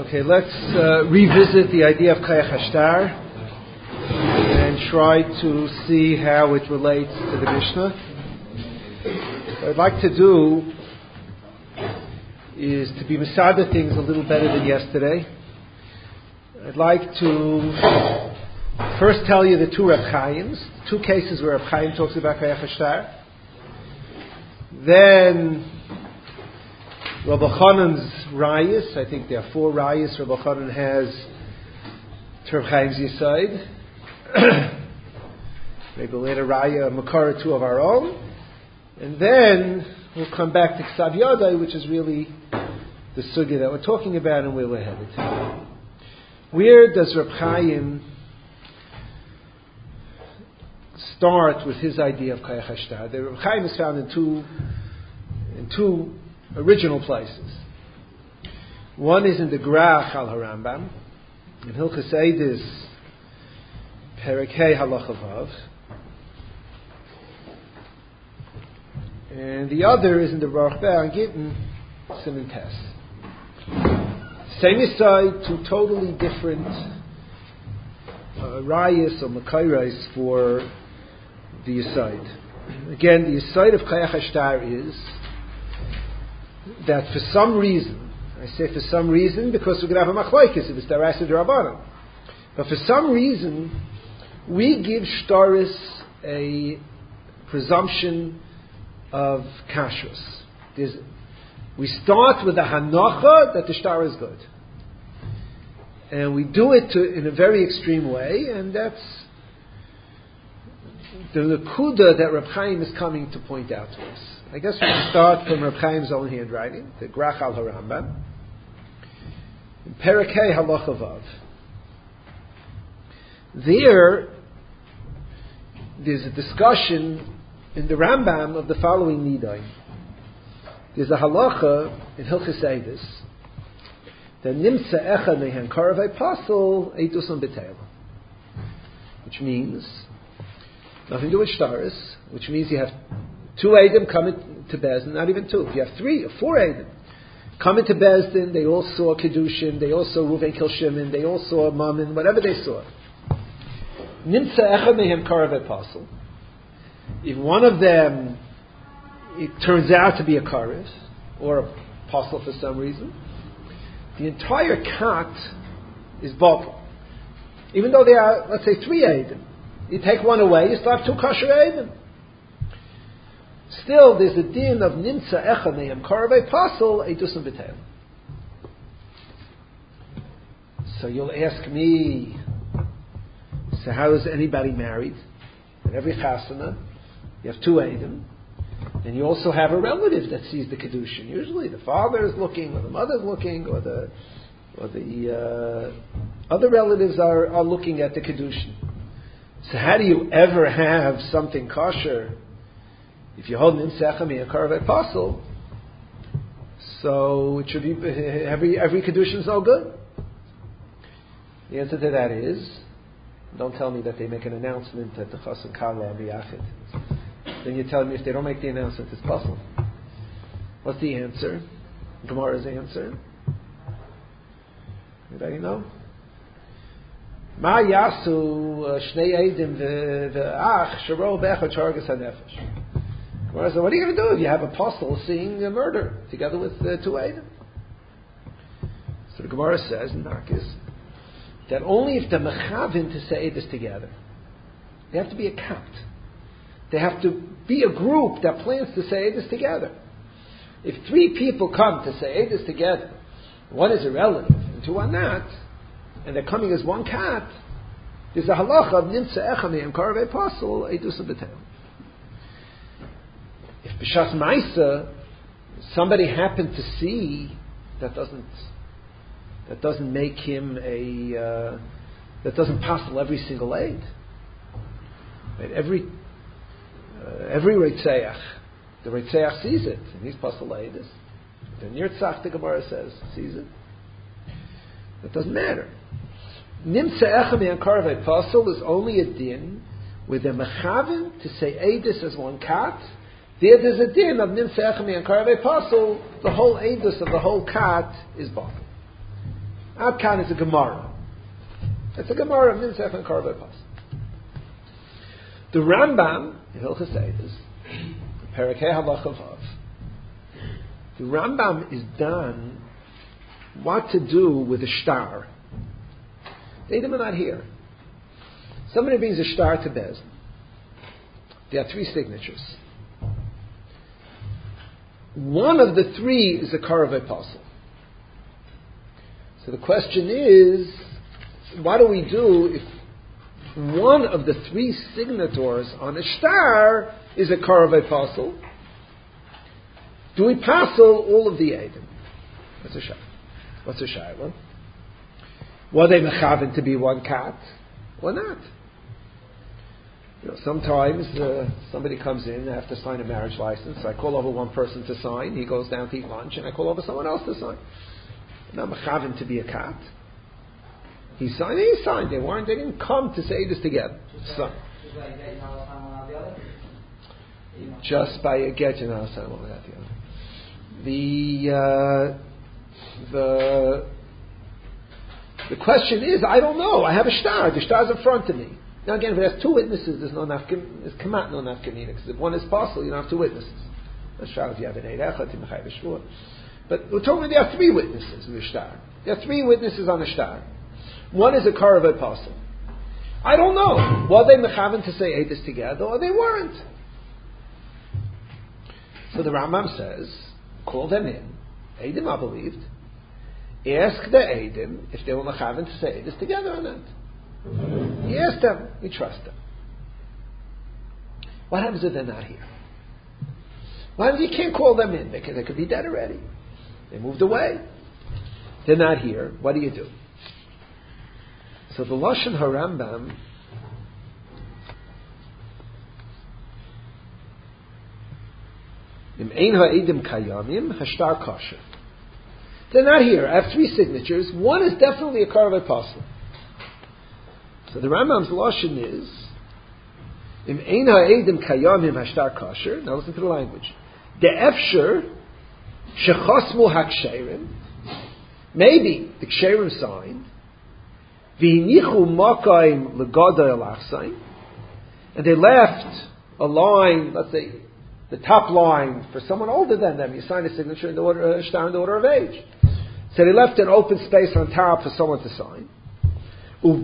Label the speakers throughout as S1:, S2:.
S1: Okay, let's revisit the idea of Kayach Hashtar and try to see how it relates to the Mishnah. What I'd like to do is to be Masada things a little better than yesterday. I'd like to first tell you the two Reb Chaims, two cases where Reb Chaim talks about Kayach Hashtar. Then Rabbi Chanan's Rayas, I think there are 4 Rayas Rabbi Chanan has to Reb Chaim's Yesod. Maybe later Raya, a Makar or 2 of our own. And then we'll come back to Ksav Yadai, which is really the sugya that we're talking about and where we're headed. Where does Reb Chaim start with his idea of Kayach Hashtar? The Reb Chaim is found in two original places. One is in the Grach al Harambam, in Hilchos Eidus, Perek Hey Halacha Vav, and the other is in the Baruch Ber Gittin, Siman Tes. Same aside, 2 totally different rayas or makayros for the aside. Again, the aside of Kayach Hashtar is that for some reason, I say for some reason because we could have a machlokes if it's daraisa d'Rabbanan, but for some reason we give shtaris a presumption of kashrus. We start with the hanacha that the shtar is good, and we do it in a very extreme way, and that's the nekuda that Reb Chaim is coming to point out to us. I guess we can start from Reb Chaim's own handwriting, the Grach al Harambam, in Perek Hey Halacha Vav. There's a discussion in the Rambam of the following nidain. There's a halacha in Hilchos Eidus that nimtza echad mehen karavei pasol eitusam b'teil, which means nothing to do with shtaris, which means you have 2 Eidim coming to Bezdin, not even 2. If you have 3 or 4 Eidim coming to Bezdin, they all saw Kedushin, they all saw Ruven Kil Shimon, they all saw Mammon, whatever they saw. Nimtza echad mehem karavei pasol. If one of them, it turns out to be a karev or a apostle for some reason, the entire kat is batel. Even though there are, let's say, 3 Eidim. You take one away, you still have 2 kosher Eidim. Still, there's a din of nimtza echad mehem karavei pasol eitusam b'teil. So you'll ask me, so how is anybody married? In every chasana, you have 2 Eidim, and you also have a relative that sees the kedushin. Usually, the father is looking, or the mother is looking, or the other relatives are looking at the kedushin. So, how do you ever have something kosher if you hold nimtza echad mehem karavei pasol? So it should be every kedushin is no good. The answer to that is, don't tell me that they make an announcement at the Chas and Kala B'Yachid. Then you tell me if they don't make the announcement, it's possible. What's the answer? Gemara's answer. Anybody know? Ma yasu shnei eidim ve'ach sharo be'echad shargas hanefesh. Gemara says, what are you going to do if you have an apostle seeing a murder together with 2 eidim? So the Gemara says in Narkis that only if they're mechavin to say this together, they have to be a count. They have to be a group that plans to say this together. If 3 people come to say this together, one is a relative and 2 are not, and they're coming as one cat, there's a halacha of nimtza echad mehem karavei pasol eitusam b'teil. If b'shas ma'isa somebody happened to see, that doesn't make him that doesn't pasol every single aid. Right? Every Reitzeach, the Reitzeach sees it, and he's pasol eidus. The Nirtzach, the Gemara says, sees it. That doesn't matter. Nimtza echad mehem karavei pasol is only a din with a mechavin to say eidus as one kat. There's a din of nimtza echad mehem karavei pasol. The whole eidus of the whole kat is bottled. Adkan is a Gemara. It's a Gemara of Nimtzach and Karavai Pasel. The Rambam, in Hilchos Eidos, Perakei Halacha Vav, the Rambam is done what to do with a star. The Eidim are not here. Somebody brings a star to Bez. There are 3 signatures. One of the 3 is a Karavai Pasel. So the question is, what do we do if one of the 3 signatories on a star is a Karavai Pasel? Do we pasel all of the Eidim? What's a shayla? Were they mechaven to be one cat or not? Sometimes somebody comes in, they have to sign a marriage license. I call over one person to sign. He goes down to eat lunch, and I call over someone else to sign. Not mechaven to be a cat. He signed. They didn't come to say this together. Just by a get, one without the other. The question is, I don't know. I have a shtar. The shtar's in front of me. Now again, if it has 2 witnesses, there's kamat no nafkamina. Because if one is possible, you don't have 2 witnesses. That's shtar if you have an eirecha, timachay b'shvur. But we're talking there are 3 witnesses in the shtar. There are 3 witnesses on the shtar. One is a Karavai Pasel. I don't know. Were they mechaven to say Eidos together, or they weren't? So the Rambam says, call them in. Eidim are believed. Ask the Eidim if they were mechaven to say Eidos together or not. He asked them. We trust them. What happens if they're not here? What happens if you can't call them in? They could be dead already. They moved away. They're not here. What do you do? So the Lashon HaRambam Im ein ha'edim kayamim hashtar kasher. They're not here. I have 3 signatures. One is definitely a Karavai Pasel. So the Rambam's Lashon is Im ein ha'edim kayamim hashtar kasher. Now listen to the language. De'efsher shechosmu haksherim. Maybe the ksherim signed. V'inichu makayim legadol alachsain. And they left a line, let's say, the top line for someone older than them. You sign a signature in the order, shtar in the order of age. So they left an open space on top for someone to sign. And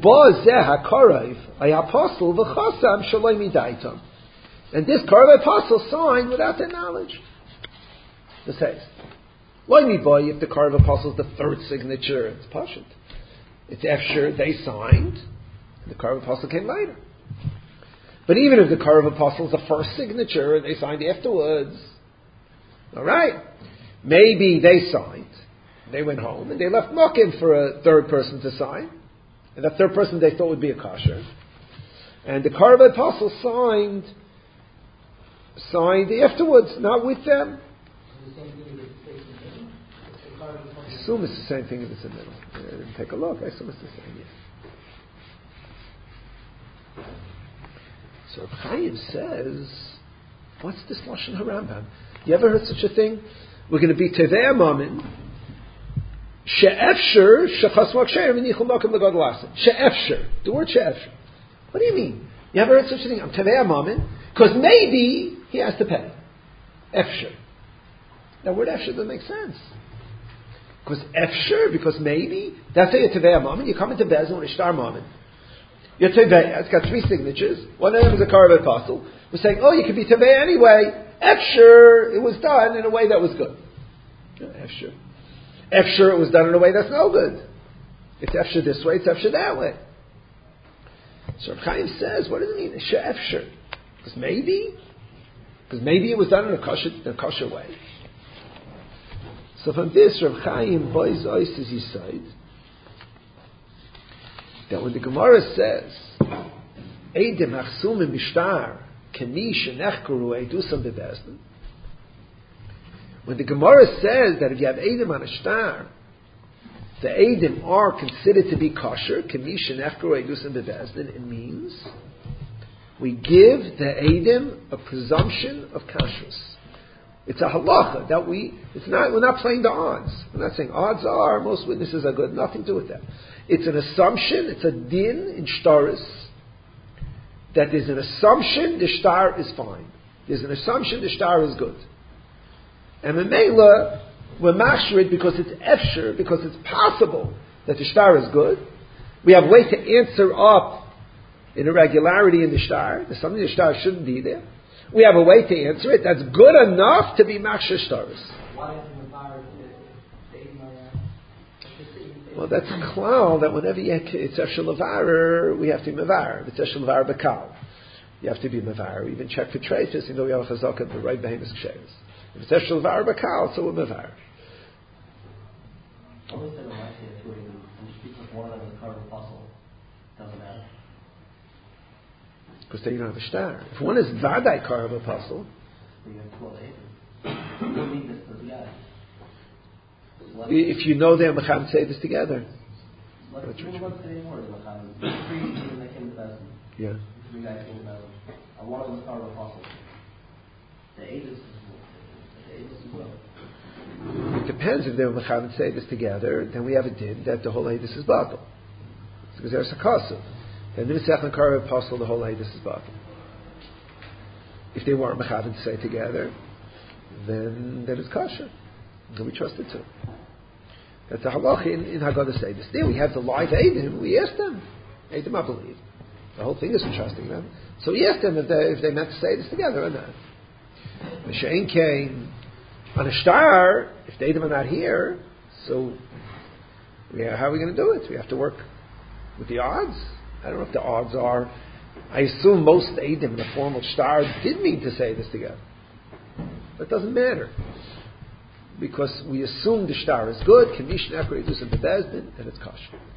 S1: this Karavai Pasel signed without their knowledge. It says, if the Karavai Pasel is the 3rd signature, it's pashut. It's after they signed, and the Karavai Pasel came later. But even if the Karavai Pasel is the 1st signature and they signed afterwards, all right, maybe they signed, they went home, and they left Mokim for a 3rd person to sign, and that 3rd person they thought would be a kasher, and the Karavai Pasel signed afterwards, not with them. I assume it's the same thing if it's in the middle. I didn't take a look. I assume it's the same. Yeah. So Reb Chaim says, what's this Lashon HaRambam? You ever heard such a thing? We're going to be Tevei Amamin. She'efsher shechas maksher v'nichul makom legad lasin. She'efsher. The word she'efsher. What do you mean? You ever heard such a thing? I'm Tevei Amamin. Because maybe he has to pay. Efsher. That word efsher doesn't make sense. Because maybe, that's how you're Tevei Amamin. You come into Bez with a shtar Mamin. You're Tevei, it's got 3 signatures. One of them is a Karavai Pasel. We're saying, you could be Tevei anyway. Efsher, it was done in a way that was good. Efsher. Efsher, it was done in a way that's no good. It's Efsher this way, it's Efsher that way. So Reb Chaim says, what does it mean? Efsher. Because maybe it was done in a kosher way. So from this, Reb Chaim boys ois is his side that when the Gemara says Eidim achsumim bishtar kemi shenechkuru eidusam bebezdin, when the Gemara says that if you have Eidim on a shtar, the Eidim are considered to be kosher, kemi shenechkuru eidusam bebezdin, it means we give the Eidim a presumption of kashrus. It's a halacha that we're not playing the odds. We're not saying odds are, most witnesses are good, nothing to do with that. It's an assumption, it's a din in shtaris, that there's an assumption the shtar is fine. There's an assumption the shtar is good. And Memela, we're mashur it because it's efshir, because it's possible that the shtar is good. We have a way to answer up an irregularity in the shtar. There's something the shtar shouldn't be there. We have a way to answer it that's good enough to be mashur shtaris. Well, that's a klal that whenever it's efshir levarer, we have to be mevarer. It's efshir levarer bekal. You have to be mevarer. We even check for traces. You know, we have a chazaka the right behemoth ksheres. If it's efshir levarer bekal, so we're mevarer.
S2: Always said in my case, when you speak with one of them as part of the puzzle, doesn't matter.
S1: Because then you don't have a shtar. If one is vadai kar of a puzzle,
S2: you have 12 acres. You don't need this for the guy.
S1: If you know they're mecham say this together.
S2: Let's say more than mecham. Three people that came to Bezin.
S1: Yeah.
S2: Three guys came to Bezin. And one of them is part of the puzzle. The ages is well.
S1: It depends if they're mecham say this together. Then we have a din that the whole hadis is batal. Because there's a kasu. Then Nimisach and Kar apostle, the whole hadis is batal. If they weren't mecham to say together, then it's kosher. Then we trust it too. That's a halach in Haggadah Seidus. There we have the live Eidim. We asked them. Eidim, I believe. The whole thing is for trusting them. So we asked them if they meant to say this together or not. Mashain came on a shtar. If the Eidim are not here, so how are we going to do it? We have to work with the odds. I don't know if the odds are. I assume most Eidim in the formal shtar did mean to say this together. But it doesn't matter. Because we assume the shtar is good, Kamish Nechra Yidus and Bebezdin, and it's kosher.
S3: That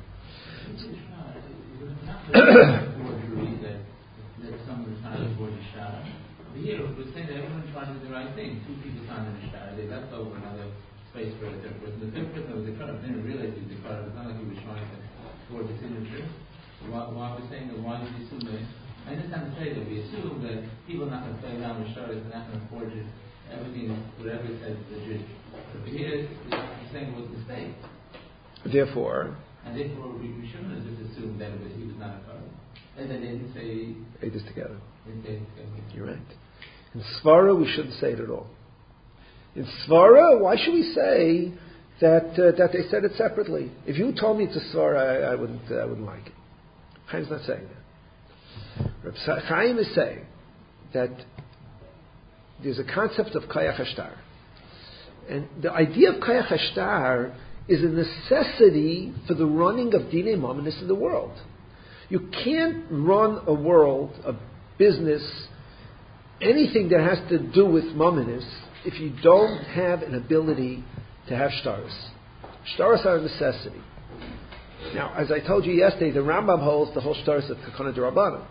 S3: some of the time before the shtar. Here, we're saying that everyone's trying to do the right thing. Two people signed in the shtar, they left over another space for the third person. The third person was the cutter, didn't realize he was the cutter. It's not like he was trying to forward the signature. Why we're saying that, why did we assume that? I understand the trade that we assume that people are not going to play around with shtars, they're not going to forge it. Everything, whatever it says, is legit. But here, he's saying it was a mistake.
S1: Therefore,
S3: we shouldn't have just assumed that he was not a cutter. And then they didn't say...
S1: They just together. You're right. In Svara, we shouldn't say it at all. In Svara, why should we say that they said it separately? If you told me it's a Svara, I wouldn't like it. Chaim's not saying that. Reb Chaim is saying that there's a concept of Kayach HaShtar. And the idea of Kayach HaShtar is a necessity for the running of Dinei Mamonis in the world. You can't run a world, a business, anything that has to do with Mamonis if you don't have an ability to have Shtaris. Shtaris are a necessity. Now, as I told you yesterday, the Rambam holds the whole Shtaris of Takana D'Rabbanan.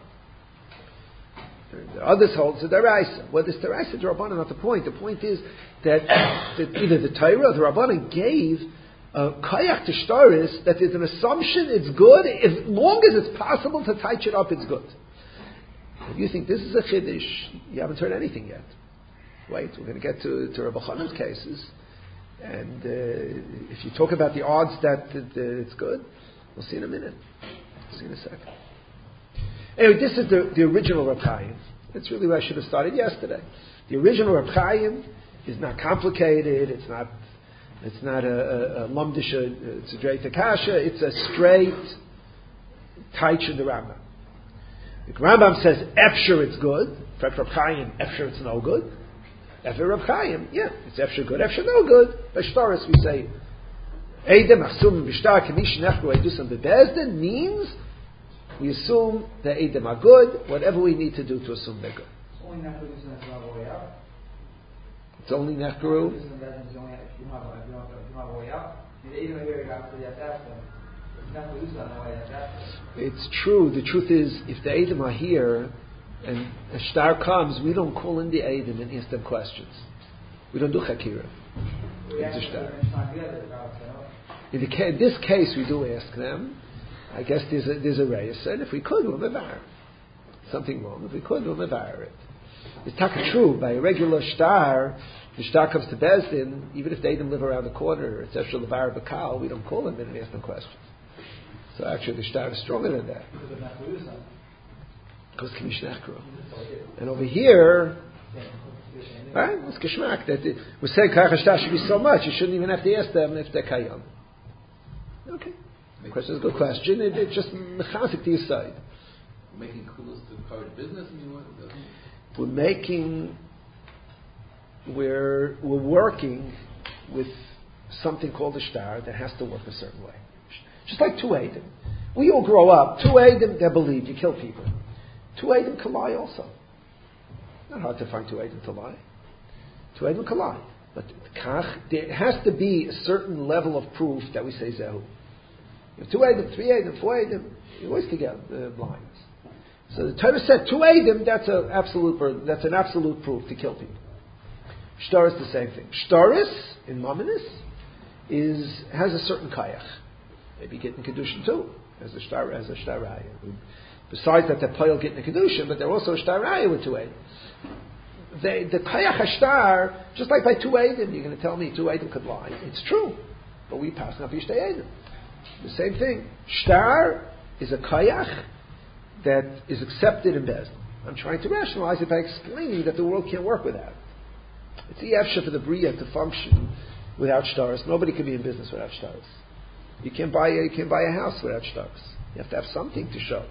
S1: The others hold it's a deraisa. Whether it's deraisa or Rabbanan, not the point. The point is that either the Torah or the Rabbanan gave a kayak to shtaris that there's an assumption it's good, as long as it's possible to touch it up, it's good. If you think this is a chiddush, you haven't heard anything yet. Wait, we're going to get to Rabbi Chanan's cases, and if you talk about the odds that it's good, we'll see in a minute. We'll see in a second. Anyway, this is the original Reb Chaim. That's really where I should have started yesterday. The original Reb Chaim is not complicated. It's not a lumdisha. It's a straight akasha. It's a straight taich in the Rambam. The Rambam says efshir it's good. In fact, Reb Chaim efshir it's no good. Efshir Reb Chaim, yeah, it's efshir good, efshir no good. By shtaris we say eidem achsum b'shtar kamish nechru eidusam bebezdin means. We assume the Eidim are good, whatever we need to do to assume they're good. It's only Nechru. It's true. The truth is, if the Eidim are here and a shtar comes, we don't call in the Eidim and ask them questions. We don't do Chakira. It's a shtar. In this case, we do ask them. I guess there's a reyes, and if we could, we'll mevar. Something wrong. If we could, we'll mevar it. It's taka true. By a regular shtar, The shtar comes to Bezdin, even if they didn't live around the corner, it's Esher Levar Bakal, we don't call them in and ask them questions. So actually the shtar is stronger than that. Because Kamish Nechro. And over here, right, it's Kishmak, that we're saying Kayach HaShtar should be so much, you shouldn't even have to ask them if they're Kayam. Okay. The question is a good question. It's just mechazik to your side.
S3: Making kulos to encourage business, and you want
S1: We're working with something called a shtar that has to work a certain way. Just like two Eidim. We all grow up. Two Eidim, they're believed. You kill people. Two Eidim can lie also. Not hard to find two Eidim to lie. Two Eidim can lie. But there has to be a certain level of proof that we say Zehu. If two Eidim, three Eidim, four Eidim, you always get blind. So the Torah said two Eidim, that's an absolute proof to kill people. Shtar is the same thing. Shtaris in Maminis has a certain kayach. Maybe getting kedushin too, as a shtaraya. Besides that, they're pile getting a kedushin, but they're also a shtaraya with two Eidim. The kayach hashtar, just like by two Eidim, you're going to tell me two Eidim could lie. It's true, but we pass not Yishtei Eidim. The same thing. Shtar is a kayach that is accepted in Bezdin. I'm trying to rationalize it by explaining that the world can't work without it. It's the efsha for the Bria to function without shtars. Nobody can be in business without shtars. You can't buy a house without shtars. You have to have something to show.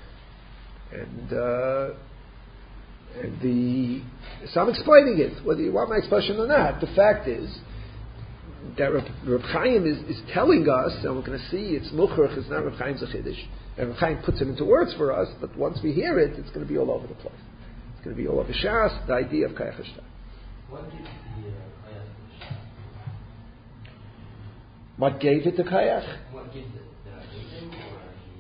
S1: So I'm explaining it, whether you want my expression or not. The fact is that Reb Chaim is telling us, and we're going to see it's Muchrach, it's not Reb Chaim's a Chiddush. And Reb Chaim puts it into words for us, but once we hear it, it's going to be all over the place. It's going to be all over Shas, the idea of Kayach HaShtar.
S2: What gives the Kayach HaShtar?
S1: What gave it the Kayach?
S2: What gives it? The Eidim or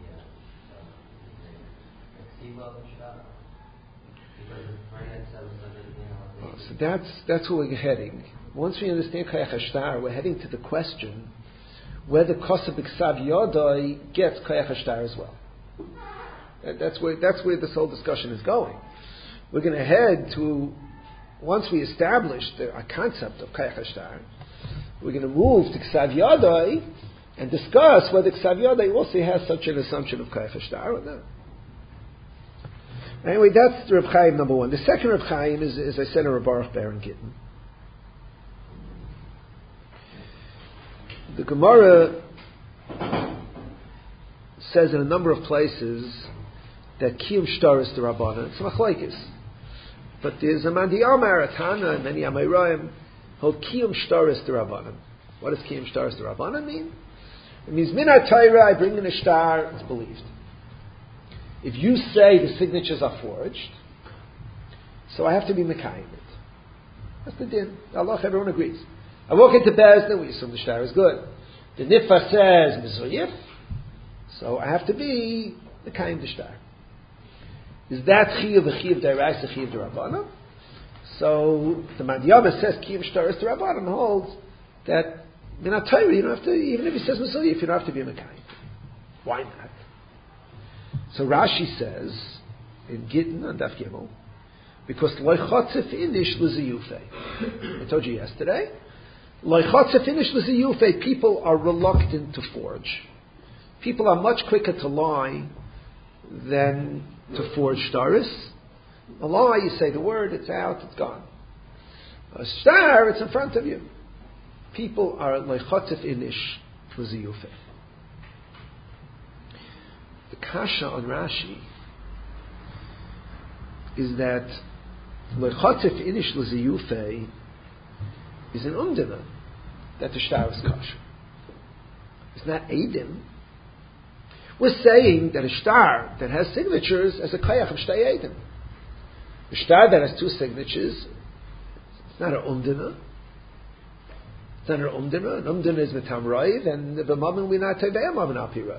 S2: the Ksiva of the Shtar? Because the Torah says that
S1: so that's where we're heading. Once we understand Kayach HaShtar, we're heading to the question whether Kosev B'Ksav Yodai gets Kayach HaShtar as well. And that's where this whole discussion is going. We're going to head to, once we establish a concept of Kayach HaShtar, we're going to move to Ksav Yodai and discuss whether Ksav Yodai also has such an assumption of Kayach HaShtar or not. Anyway, that's Reb Chaim number one. The second Reb Chaim is, as I said, a Reb Baruch Baron Gittin. The Gemara says in a number of places that Kiyum Shtar is the Rabbanan. It's Machlekes. But there's a Mandi Amar, a Tana, and many Amayraim hold Kiyum Shtar is the Rabbanan. What does Kiyum Shtar is the Rabbanan mean? It means Minat Torah, I bring in a shtar, it's believed. If you say the signatures are forged, so I have to be Mekayim it. That's the din. Allah, everyone agrees. I walk into Bezdin, we assume the shtar is good. The Nifah says Mizuyif, so I have to be Mekayim the shtar. Is that Chiyuv a Chiyuv D'Oraisa, Chiyuv D'Rabbanan? So the Mandiyama says Kiyum Shtar is D'Rabbanan holds that Minat Torah, you don't have to, even if he says Mizuyif, you don't have to be Mekayim. Why not? So Rashi says in Gittin on Daf Gimel, because loichotzef inish l'ziyufei. I told you yesterday, loichotzef inish l'ziyufei. People are reluctant to forge. People are much quicker to lie than to forge shtaris. A lie, you say the word, it's out, it's gone. A shtar, it's in front of you. People are loichotzef inish l'ziyufei. The kasha on Rashi is that lechotzef inish l'ziyufei is an umdina that the shtar is kasha. It's not edim. We're saying that a shtar that has signatures as a kayach of shtei edim. A shtar that has two signatures, it's not an umdina. It's not an umdina. An umdina is metam raiv, and the b'mamin we not tevei mamin al pi raiv.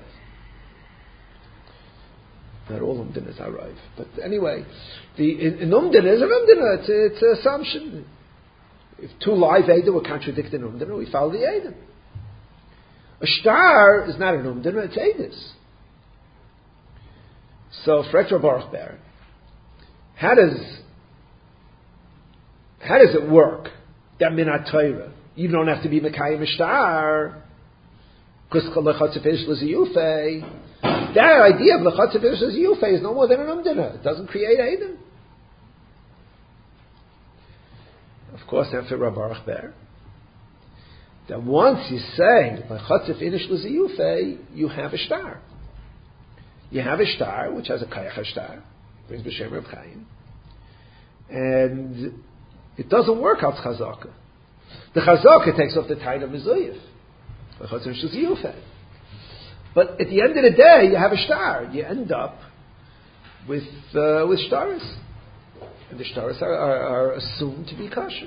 S1: Not all umdinas are right. But anyway, in umdina is an umdina. It's an assumption. If two live Eidim were contradicting umdina, we follow the Eidim. A shtar is not an umdina, it's Eidis. So, for Reb Baruch Baron, how does it work that minat Torah. You don't have to be Mekayim Ishtar, because Lechatzav Inish L'Ziyufei. That idea of Lechatzav Inish L'Ziyufei is no more than an Umdina. It doesn't create Eidim. Of course, after Rav Baruch Ber, that once you say Lechatzav Inish L'Ziyufei, you have a star. You have a star, which has a Kayach Shtar, brings B'Shem Reb Chaim, and it doesn't work out Chazaka. The Chazaka takes off the tide of Mizuyif. But at the end of the day, you have a star. You end up with stars. And the stars are assumed to be kosher.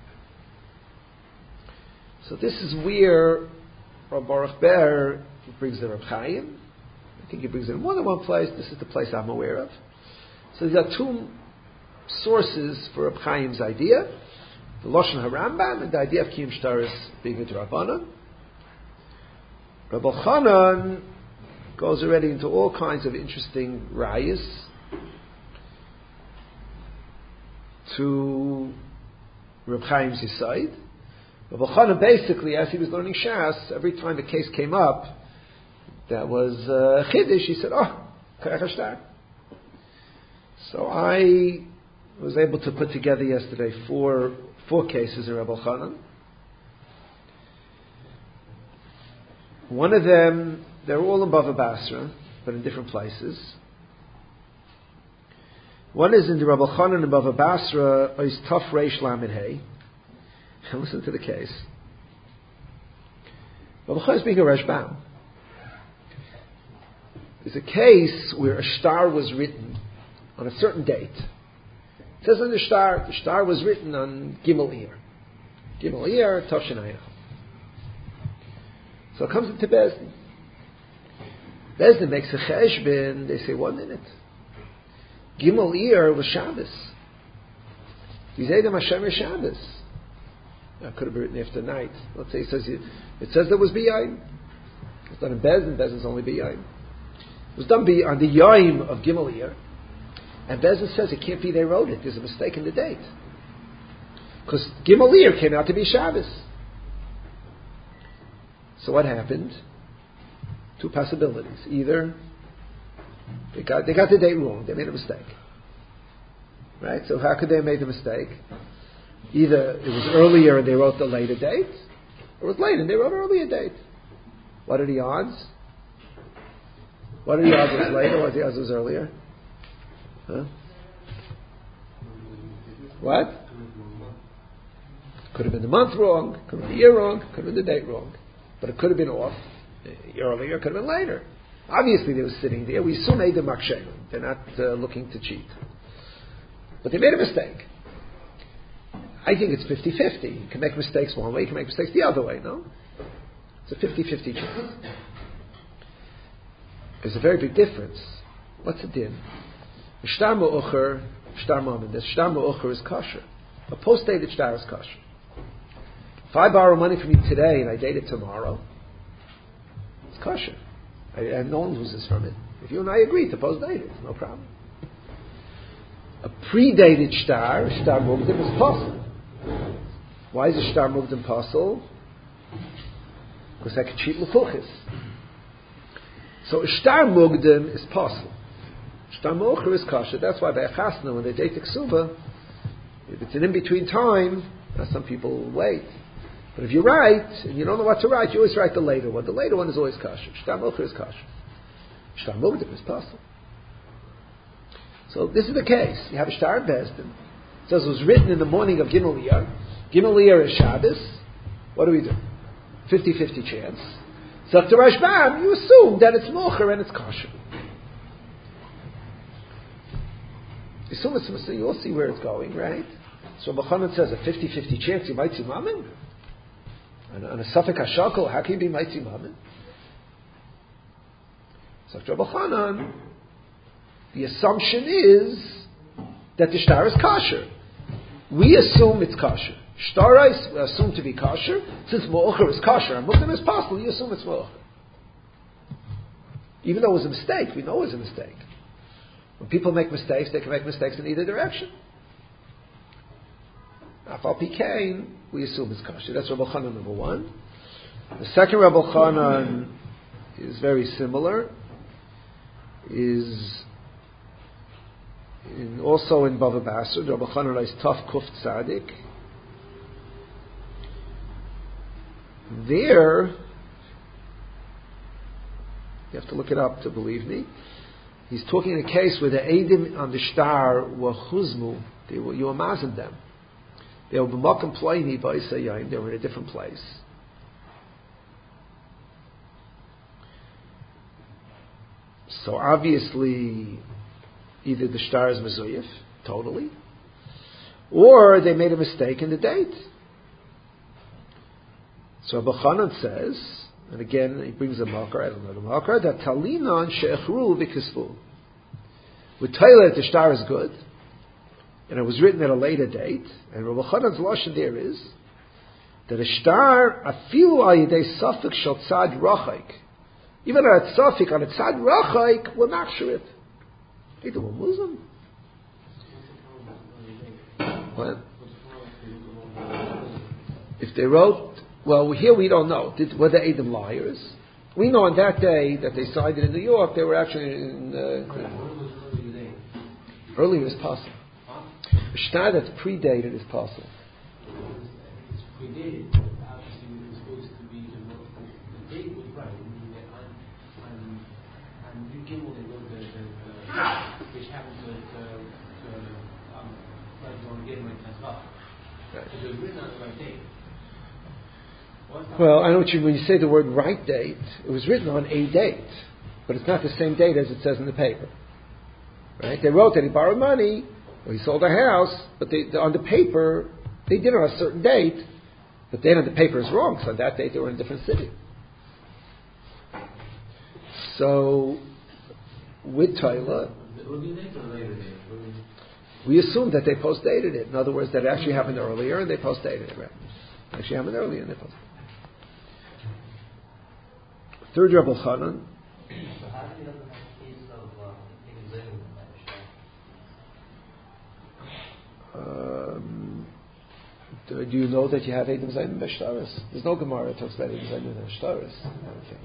S1: So this is where Rav Baruch Ber brings the Reb Chaim. I think he brings it in more than one place. This is the place I'm aware of. So he's got two sources for Reb Chaim's idea. The Lashon HaRambam and the idea of Kiyum Shtaris being a D'Rabbanan. Rabbi Chanan goes already into all kinds of interesting rayas to Reb Chaim's side. Rabbi Chanan basically, as he was learning Shas, every time a case came up that was Chiddush, he said, Kayach Shtar. So I was able to put together yesterday four cases in Rabbi Chanan. One of them, they're all in Bava Basra, but in different places. One is in the Rabbi Chanan in Bava Basra, is Taf Reish Lamed Hey. Listen to the case. Rabbi Chanan is being a Rashbam. There's a case where a star was written on a certain date. It says on the star was written on Gimel Iyar. Gimel Iyar, Toshin Ayin. So it comes into Bezdin. Bezdin makes a cheshbon. They say, 1 minute. Gimel Iyar was Shabbos. Yizedem Hashem is Shabbos. That could have been written after night. Let's say it says there was B'yayim. It's done in Bezdin. Bezdin's only B'yayim. It was done on the Yayim of Gimel Iyar. And Bezdin says it can't be they wrote it. There's a mistake in the date. Because Gimel Iyar came out to be Shabbos. So what happened? Two possibilities. Either they got the date wrong. They made a mistake. Right? So how could they have made the mistake? Either it was earlier and they wrote the later date, or it was late and they wrote an earlier date. What are the odds? What are the odds it was later? What are the odds it was earlier? Huh? What? Could have been the month wrong, could have been the year wrong, could have been the date wrong. But it could have been off earlier, could have been later. Obviously they were sitting there. We assume they makshenim. They're not looking to cheat. But they made a mistake. I think it's 50-50. You can make mistakes one way, you can make mistakes the other way, no? It's a 50-50 chance. There's a very big difference. What's the din? Shtar Mu'ucher, Shtar Mammon. The Shtar Mu'ucher is kosher. A post-dated shtar is kosher. If I borrow money from you today and I date it tomorrow, it's kosher. And no one loses from it. If you and I agree to post-date it, no problem. A predated shtar mugdim, is possible. Why is a shtar mugdim possible? Because I can cheat l'fuchis. So a shtar mugdim is possible. Shtar mu'ucher is kosher. That's why by a chasna, when they date the ksuba, if it's an in-between time, some people wait. But if you write, and you don't know what to write, you always write the later one. The later one is always kosher. Shtar mu'ucher is kosher. Shtar mugdim is possible. So this is the case. You have a shtar in Bezdin. It says it was written in the morning of Gimel Iyar. Gimel Iyar is Shabbos. What do we do? 50-50 chance. So after Rashbam, you assume that it's mocher and it's kosher. You all see where it's going, right? So Bachanan says a 50-50 chance you might see mammon. And on a Safek HaShakal, how can you be might see mammon? So after Bachanan, the assumption is that the shtar is kosher. We assume it's kosher. Shtar is assumed to be kosher. Since mo'ocher is kosher and mukdim is possible, you assume it's mo'ocher. Even though it was a mistake, we know it was a mistake. When people make mistakes, they can make mistakes in either direction. Afal Pikein, we assume it's kosher. That's Rabbi Chanan number one. The second Rabbi Chanan is very similar. Is also in Bava Basra. Rabbi Chanan is Taf Kuf Tzadik. There, you have to look it up to believe me. He's talking in a case where the Eidim on the star were chuzmu. You were mazin them. They were b'makom ploini b'isayim. They were in a different place. So obviously, either the star is mezuyif, totally, or they made a mistake in the date. So Rabbi Chanan says, and again he brings a makar, I don't know the makar, that talinan she'echru v'kisvu. With Taylor, the star is good, and it was written at a later date, and Rabbi Chanan's lashon there is that a star afilu al yedei safik shel tzad rachayk, even on a tzafik on a tzad rachayk will machshir it. They do a Muslim. What? If they wrote, well, here we don't know. Were the Edom liars? We know on that day that they signed it in New York, they were actually in earlier is possible. A star that's predated is possible.
S4: It's predated. Obviously, it was supposed to be the date was right. I mean, and you give all the which happened to on getting right as well. It was written on the right date.
S1: Well, I know what you mean. When you say the word right date, it was written on a date, but it's not the same date as it says in the paper. Right? They wrote that he borrowed money, or he sold a house, but on the paper, they did it on a certain date, but then on the paper is wrong, so on that date they were in a different city. So, with Taila, we assume that they post-dated it. In other words, that it actually happened earlier and they post-dated it. Right? It actually happened earlier and they post-dated it. Third Rabbi Chanan.
S2: So how do you know the case of
S1: Do you know that you have Eidim Zayim Beshtaris? There's no Gemara that talks about Eidim Zayim Beshtaris, I don't think.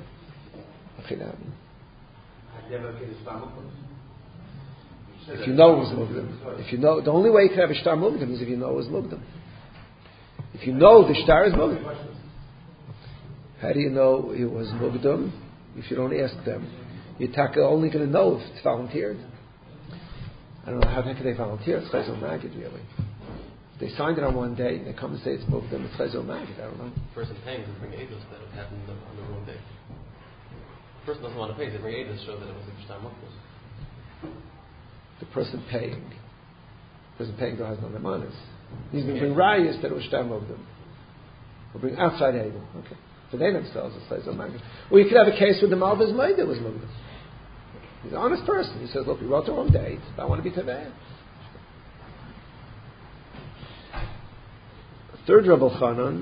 S1: If you know it was Mugdam. If you know, the only way you can have a Shtar Mugdam is if you know it was Mugdam. If you know the Shtar is Mugdam. How do you know it was Mugdam? If you don't ask them. You're only going to know if it's volunteered. I don't know how the heck they volunteer. It's Chayzol Magid, really. If they signed it on one day, they come and say it's Mugdam, it's Chayzol Magid. I don't know.
S5: The person paying to bring agents that it happened on the wrong day. The person doesn't want to pay, they bring agents to show that it was a Shtar Mugdam.
S1: The person paying has no nemanis. He's going to bring rayas that it was Shtar Mugdam. Or bring outside Eidim. Okay. For they themselves, it's Chayzol Magid. Or you could have a case with the Malvas Maid that was Mugdam. He's an honest person. He says, look, we wrote the wrong date. I want to be Teveh. Third Rabbi Chanan.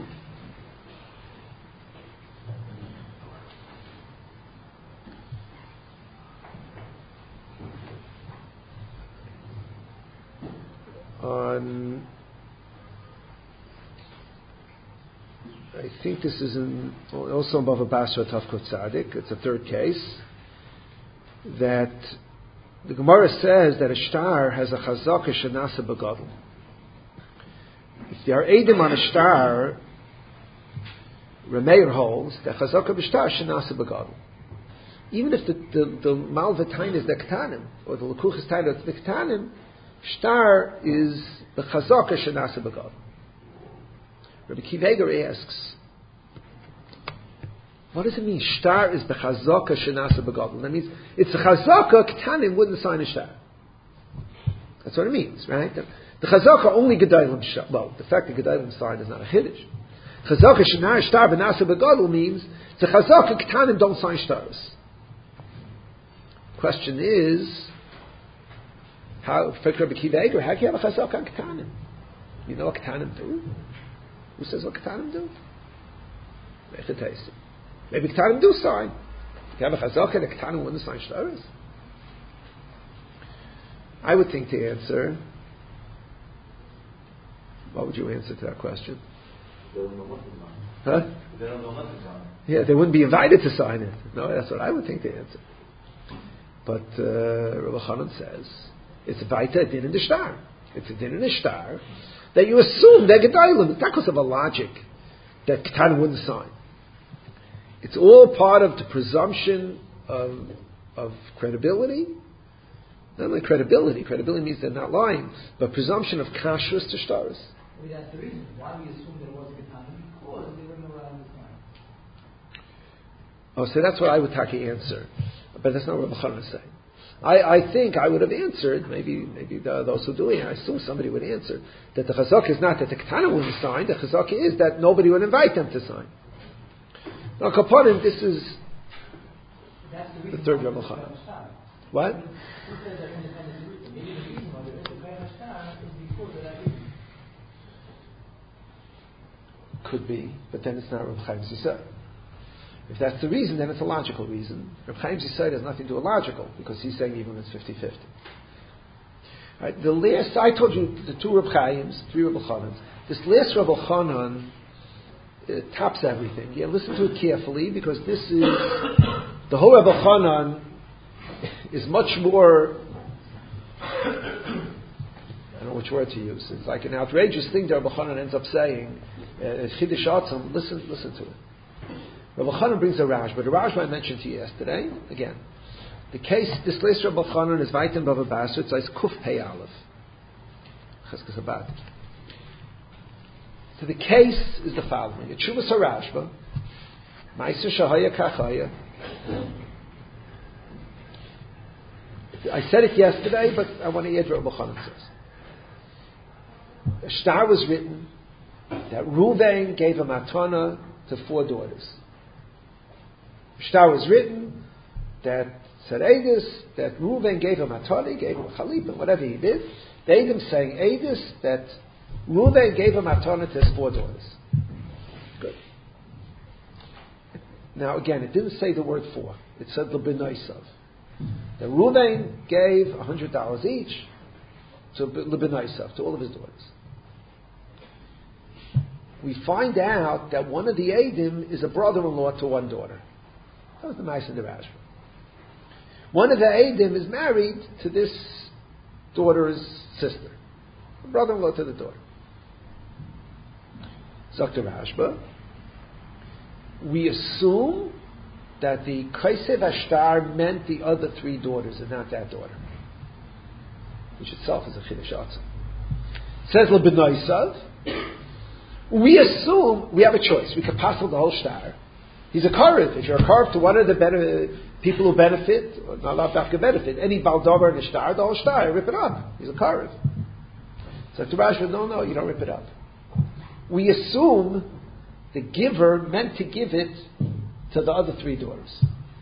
S1: I think this is also in Bava Basra Tafkot Tzadik. It's a third case. That the Gemara says that a shtar has a chazaka shenasa begadol. If there are edim on a shtar, Rameir holds that chazaka b'shtar shenasa begadol. Even if the malvatayin is the ketanim or the lekuch is tayin is the ketanim, shtar is the chazaka shenasa begadol. Rabbi Kiva Eger asks, what does it mean? Shtar is bechazaka shenasa begadol. That means it's a chazaka. Ketanim wouldn't sign a shtar. That's what it means, right? The chazaka only gedalim shtar. Well, the fact that gedalim sign is not a chiddush. Chazaka shenar shtar b'nasa begadol means it's a chazaka. Ketanim don't sign shtars. Question is, how? Rabbi Kiva Eger, how can you have a chazaka on ketanim? You know what ketanim do? Who says what ketanim do? Maybe ketanim do sign. If you have a chazaka and a ketanim wouldn't sign shtaris. I would think the answer, What would you answer to that question?
S2: They don't know what to sign.
S1: Huh?
S2: They don't know what to sign.
S1: Yeah, they wouldn't be invited to sign it. No, that's what I would think the answer. But Rabbi Chanan says it's a din in the shtar. It's a din in the shtar that you assume they're gedolim. It's not because of a logic that Ketana wouldn't sign. It's all part of the presumption of credibility. Not only credibility means they're not lying, but presumption of kashrus to shtaris.
S6: Maybe that's the reason why we assume there was a Ketana, because they wouldn't know around the time.
S1: Oh, so that's what I would take answer. But that's not what Rabbi Chanan is saying. I think I would have answered, maybe those who do it, I assume somebody would answer, that the chazak is not that the Ketana wouldn't sign, the chazak is that nobody would invite them to sign. Now, Kapanim, this is the third Rabbi Chanan. What?
S6: Who says that independent reason? Maybe the reason why there is a Kohen Ashtar is because of that reason.
S1: Could be, but then it's not Reb Chaim Zisai. If that's the reason, then it's a logical reason. Reb Chaim Zisai has nothing to do with logical, because he's saying even it's 50-50. Right, the last, I told you the two Reb Chaims, three Reb Chanans. This last Reb Chanan tops everything. Yeah, listen to it carefully, because this is, the whole Reb Chanan is much more, I don't know which word to use. It's like an outrageous thing that Reb Chanan ends up saying. Chiddush Atzam, listen to it. Reb Chanan brings a Rashba. The Rashba I mentioned to you yesterday. Again, the case, this list Reb Chanan is Vaitim Bava Basra. It says Kuf Pei Aleph. Cheskas Abad. So the case is the following. It Shuvas HaRashba. Ma'aser Shahaya Kachaya. I said it yesterday, but I want to hear what Reb Chanan says. A shtar was written that Reuven gave a matana to 4 daughters. Shtar was written that said Edis that Reuven gave a matana, he gave him a chalipa, whatever he did. The Edom saying Edis that Reuven gave a matana to his 4 daughters. Good. Now again, it didn't say the word 4. It said the b'noisav. That Reuven gave $100 each to the b'noisav, to all of his daughters. We find out that one of the Eidim is a brother-in-law to one daughter. That was the Ma'aser in the Rashba. One of the Eidim is married to this daughter's sister. A brother-in-law to the daughter. Zakta Rashba. We assume that the Kaisev Ashtar meant the other 3 daughters and not that daughter. Which itself is a Chiddush Atzam. Says L'Benoisav. We assume we have a choice. We could pass the whole shtar. He's a karev. If you're a karev to one of the people who benefit, or not allowed to benefit, any baldavar in the shtar, the whole shtar, rip it up. He's a karev. So to Rashba, no, you don't rip it up. We assume the giver meant to give it to the other 3 daughters.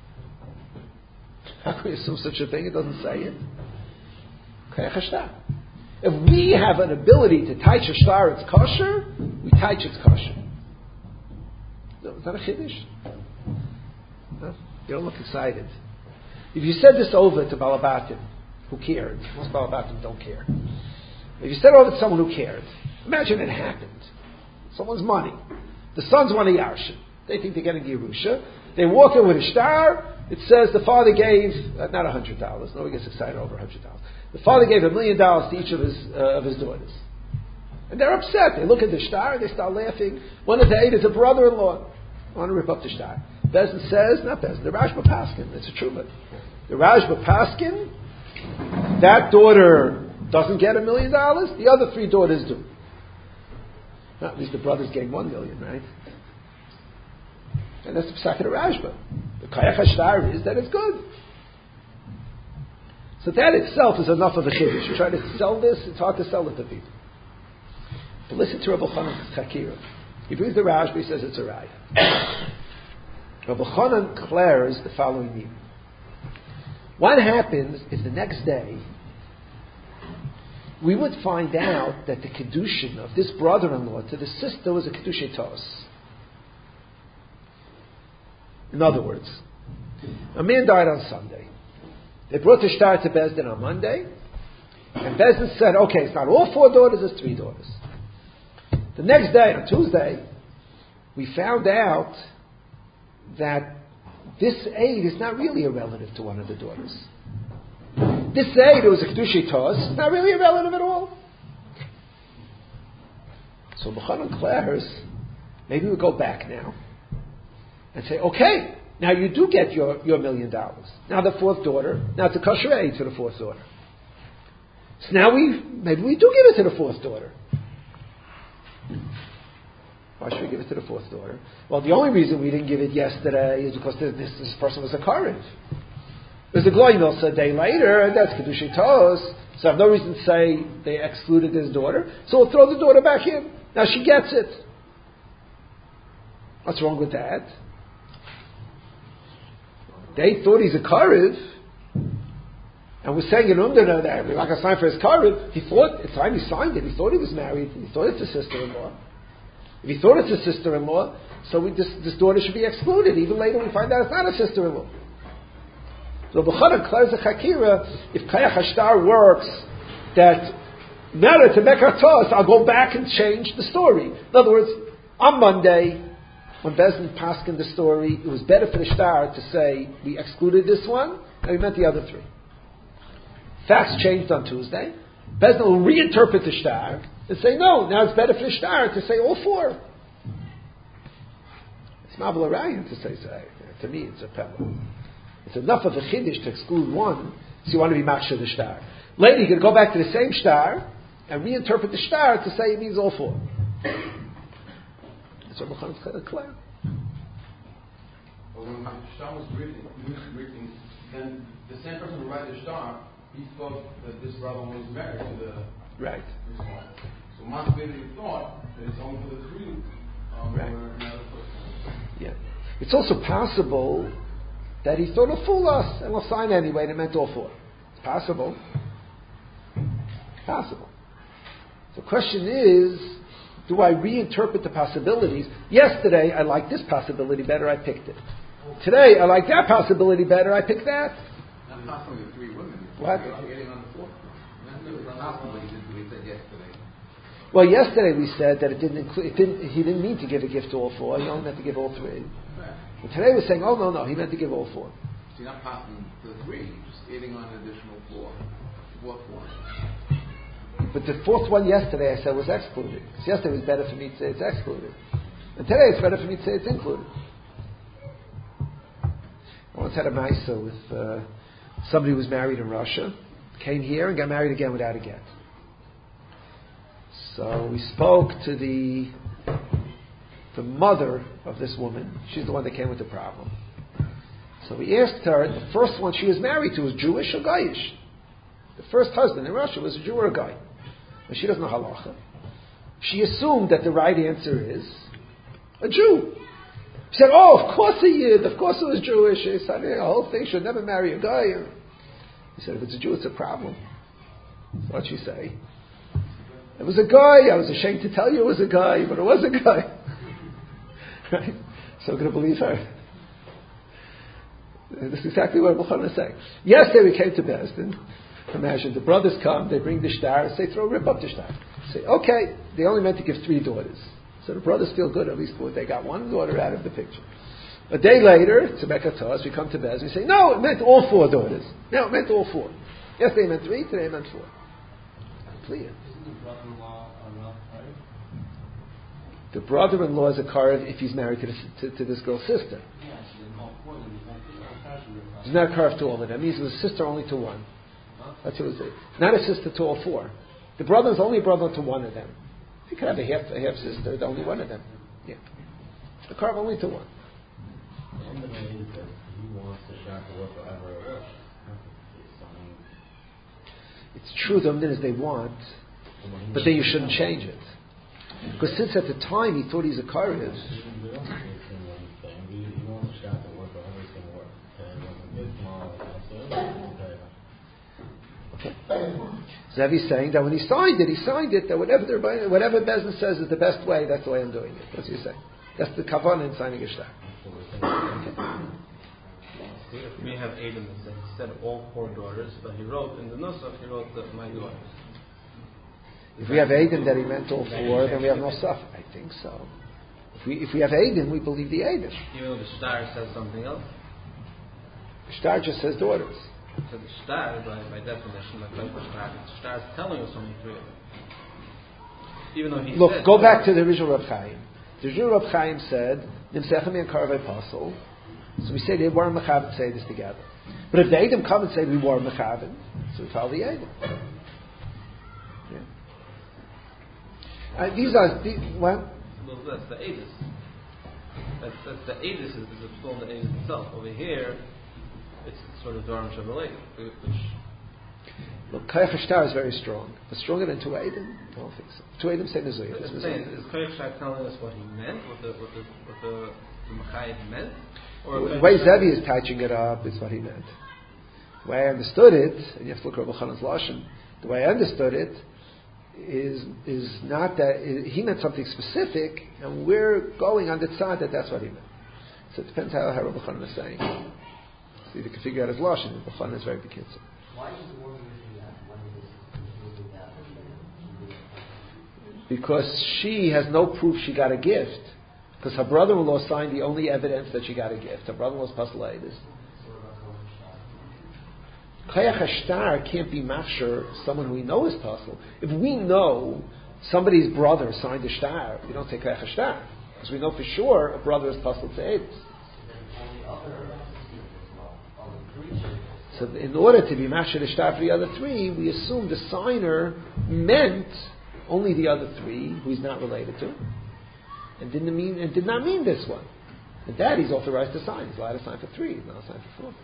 S1: How can we assume such a thing? It doesn't say it. Okay, if we have an ability to teach a shtar it's kosher, we teach it's kosher. No, is that a chiddush? No? You don't look excited. If you said this over to Balabatim, who cared? Most Balabatim don't care. If you said it over to someone who cared, imagine it happened. Someone's money. The sons want a yarshin. They think they're getting Yerusha. They walk in with a shtar. It says the father gave, not $100. Nobody gets excited over $100. The father gave $1 million to each of his daughters. And they're upset. They look at the shtar, they start laughing. One of the 8 is a brother-in-law. I want to rip up the shtar. Bezin says, not Bezin, the Rashba Paskin. It's a truma. The Rashba Paskin, that daughter doesn't get $1 million, the other 3 daughters do. Now, at least the brothers gain $1 million, right? And that's the Pesach of the Rashba. The Kayach HaShtar is that it's good. So that itself is enough of a chiddush. You try to sell this, it's hard to sell it to people. But listen to Rabbi Chanan's Chakira. He brings the Rashba, he says it's a raya. Rabbi Chanan declares the following meaning. What happens if the next day we would find out that the Kedushin of this brother-in-law to the sister was a Kedushin Tos? In other words, a man died on Sunday. They brought the shtar to Bezdin on Monday, and Bezdin said, okay, it's not all 4 daughters, it's 3 daughters. The next day, on Tuesday, we found out that this aid is not really a relative to one of the daughters. This aid, it was a Kedushi Tos, not really a relative at all. So B'chanan declares, maybe we go back now and say, okay, now you do get your $1 million. Now the fourth daughter, now it's a kosher aid to the fourth daughter. So now maybe we do give it to the fourth daughter. Why should we give it to the fourth daughter? Well, the only reason we didn't give it yesterday is because this person was a Karev. There's a Gloy Milsa a day later, and that's Kedushi Tos, so I have no reason to say they excluded his daughter, so we'll throw the daughter back in. Now she gets it. What's wrong with that? They thought he's a Karev, and we're saying in Umdana that we're not going to sign for his Karev. He thought, at the time he signed it, he thought he was married, he thought it's a sister-in-law. If he thought it's a sister-in-law, so this daughter should be excluded. Even later we find out it's not a sister-in-law. So B'chana declares a Chakira, if Kayach Hashtar works, that matter to Mekatos, I'll go back and change the story. In other words, on Monday, when Bezdin paskined the story, it was better for the Shtar to say, we excluded this one, and we meant the other three. Facts changed on Tuesday. Bezdin will reinterpret the Shtar, and say, no, now it's better for the Shtar to say all four. It's Mabul Arayan to say so. To me, it's a pebble. It's enough of a chiddush to exclude one, so you want to be machshir the Shtar. Later, you can go back to the same Shtar, and reinterpret the Shtar to say it means all four. That's what B'chan's clear.
S7: But when Shtar was written, then the same person who wrote the Shtar, he thought that this brother was married to the
S1: right.
S7: So much better you thought that it's only for the three.
S1: Right. Yeah. It's also possible that he thought he'll fool us and we'll sign anyway, and it meant all four. It's possible. Possible. The question is, do I reinterpret the possibilities? Yesterday, I liked this possibility better, I picked it. Today, I like that possibility better, I picked that.
S7: Not possibly the three women.
S1: What?
S7: Getting on the fourth. We said yesterday.
S1: Well, yesterday we said that it didn't include. He didn't mean to give a gift to all four. He only meant to give all three. But today we're saying, oh no, he meant to give all four.
S7: So you're not passing to the three, just adding on an additional fourth one.
S1: But the fourth one yesterday I said was excluded. Because yesterday was better for me to say it's excluded, and today it's better for me to say it's included. I once had a Maisa with somebody who was married in Russia, came here and got married again without a get. So we spoke to the mother of this woman. She's the one that came with the problem. So we asked her, the first one she was married to was Jewish or Goyish? The first husband in Russia was a Jew or a Goy. And she doesn't know halacha. She assumed that the right answer is a Jew. She said, oh, of course he is. Of course it was Jewish. She said, the whole thing should never marry a guy. He said, if it's a Jew, it's a problem. What'd she say? It was a guy. I was ashamed to tell you it was a guy, but it was a guy. Right? So I'm going to believe her. This is exactly what B'chan is saying. Yesterday we came to Bezdin. Imagine the brothers come, they bring the shtar, say, rip up the shtar. Say, okay, they only meant to give 3 daughters. So the brothers feel good, at least they got 1 daughter out of the picture. A day later, to Mekatos, we come to Bezdin, we say, no, it meant all 4 daughters. No, it meant all 4. Yesterday it meant 3, today it meant 4. Clear. The brother-in-law is a karev if he's married to this girl's sister. He's not a karev to all of them. He's a sister only to one. That's what it is. Not a sister to all 4. The brother is only a brother to one of them. You could have a half sister, to only one of them. Yeah. The karev only to one. It's true, the minute they want, but then you shouldn't change it. Because since at the time he thought he's a karev. Okay. Zevi's saying that when he signed it, that whatever Bezdin says is the best way, that's the way I'm doing it. That's what you say. That's the kavanah in signing a shtar.
S5: We may have 8 in the sense. He said all 4 daughters, but he wrote in the nusach, my daughters.
S1: If we have Eidim that he meant all four, then we have no suffer. I think so. If we have Eidim, we believe the Eidim.
S8: Even though the star says something else?
S1: The star just says daughters.
S8: So the star, by definition, the star is telling us only three of them. Even though he said,
S1: go back to the original Reb Chaim. The original Reb Chaim said, Nimsechem and Karvei Pasol. So we say they were Mechavin say this together. But if the Eidim come and say we were Mechavin, so we follow the Eidim. These are what?
S8: Well, that's the Aedis. That's the Aedis is still in the Aedis itself. Over here, it's sort of Dvarim Shabbalei, which.
S1: Look, Koyach HaShtar is very strong, but stronger than two Eidim? I don't think so. Two Eidim say Nezuya.
S8: I'm saying, is Koyach HaShtar telling us what he meant, what the Machayim meant? Or
S1: the way Zevi is patching it up is what he meant. The way I understood it, and you have to look at Rabbi Chanan's Lashon, the way I understood it is not that he meant something specific, and we're going on the tzad that that's what he meant. So it depends how Rabbi Chanan is saying. So you can figure out his Lashon. Rabbi Chanan is very bekitzer.
S6: Why is the woman using that? Why is using that?
S1: Because she has no proof she got a gift. Because her brother-in-law signed the only evidence that she got a gift. Her brother-in-law's Pasal Eidus. Koyach HaShtar can't be machshir someone who we know is Pasal. If we know somebody's brother signed a shtar, we don't say Koyach HaShtar. Because we know for sure a brother is Pasal to Eidus. So in order to be machshir the shtar for the other three, we assume the signer meant only the other three, who he's not related to. And did not mean this one. And that he's authorized to sign. He's allowed to sign for three, he's not allowed to sign for four.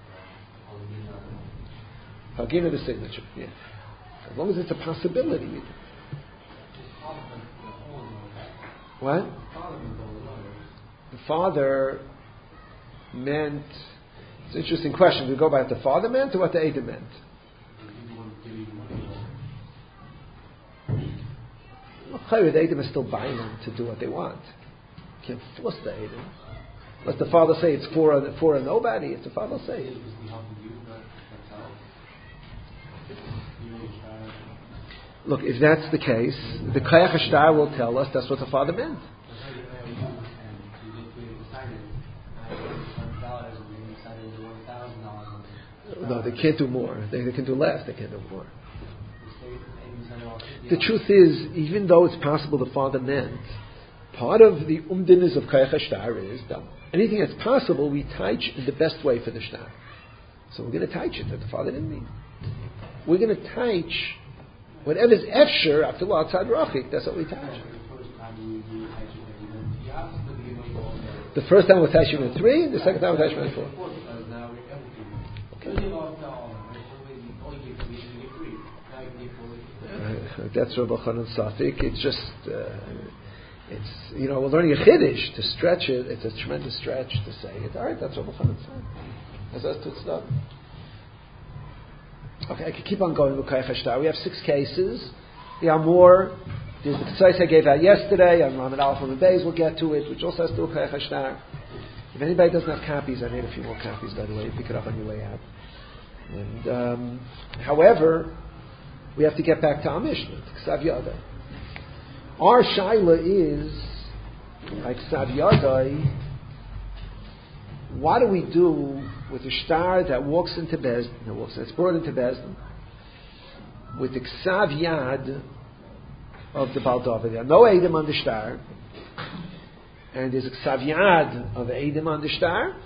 S1: Hagina the signature, yeah. As long as it's a possibility. What? The father meant. It's an interesting question. We go by what the father meant or what the Eidim meant. The Eidim is still buying them to do what they want. You can't force the Eidim. Let the father say it's for a nobody. It's the father say it. Look, if that's the case, the Koyach HaShtar will tell us that's what the father meant. No, they can't do more. They can do less. They can't do more. The truth is, even though it's possible the father meant, part of the umdinas of Koyach HaShtar is that anything that's possible, we teach in the best way for the shtar. So we're going to teach it that the father didn't mean. We're going to teach whatever's efsher after outside rachik. That's what we teach. The first time we'll teach you in 3, the second time we'll teach you in 4. That's Rabbi Chanan Safik. It's just, we're learning a chiddush to stretch it. It's a tremendous stretch to say it. All right, that's Rabbi Chanan Safik. That's to stop. Okay, I could keep on going with Koyach HaShtar. We have 6 cases. There are more. There's the Ksais I gave out yesterday on Raman Aleph and Beis. We'll get to it, which also has to do with Koyach HaShtar. If anybody doesn't have copies, I made a few more copies, by the way. Pick it up on your way out. And, however, we have to get back to our Mishnah, to Ksav Yadai. Our Shaila is, like Ksav Yadai, what do we do with a shtar that walks into Bezdin, that's brought into Bezdin, with the Ksav Yad of the Baldavar? There are no Eidim on the shtar, and there's a Ksav Yad of Eidim on the shtar,